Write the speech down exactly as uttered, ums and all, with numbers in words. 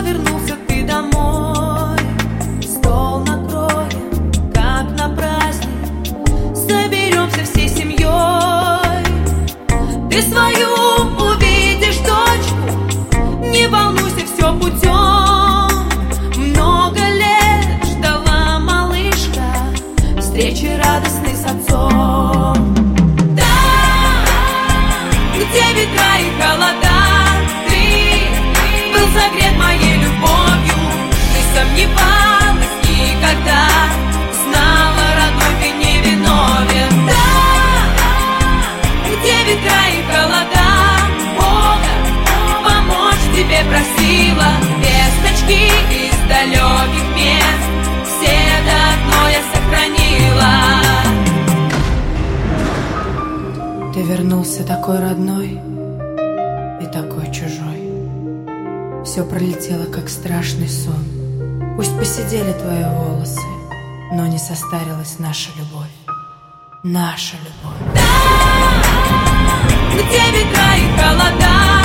вернулся ты домой. Стол накроем, как на праздник, соберемся всей семьей. Ты свою увидишь дочку, не волнуйся, все путем. Много лет ждала малышка встречи радостной с отцом. Где ветра и холода, ты был согрет моей любовью. Ты сомневалась никогда, знала, родной, ты не виновен. Да, где ветра и холода, Бога помочь тебе просила. Весточки из далеких мест все до одной я сохранила. Ты вернулся такой родной и такой чужой. Все пролетело, как страшный сон. Пусть посидели твои волосы, но не состарилась наша любовь. Наша любовь. Да, где ветра и холода,